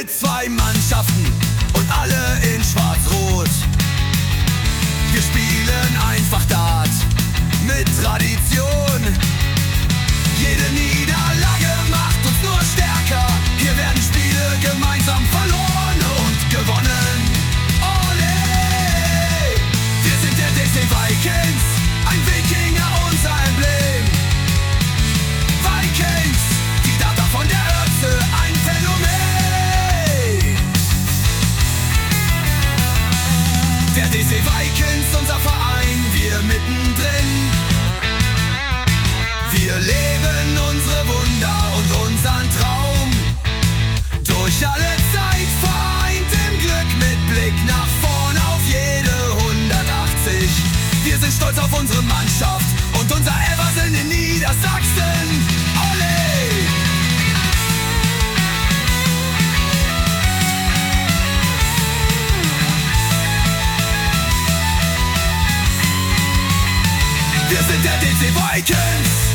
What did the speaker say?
mit zwei Mannschaften und alle in schwarz-rot. Wir spielen einfach Dart mit Tradition. Jede Niederlage macht uns nur stärker. Hier werden Spiele gemeinsam verloren und gewonnen. Ole! Wir sind der DC Vikings, ein Wikinger, unser Emblem. Vikings, die Data von der Ötze, ein Phänomen. Der DC Vikings, unser Verein, wir mittendrin. Wir leben unsere Wunder und unseren Traum. Durch alle Zeit vereint im Glück mit Blick nach vorn auf jede 180. Wir sind stolz auf unsere Mannschaft und unser Eversen in Niedersachsen. Ole! Wir sind der DC Vikings.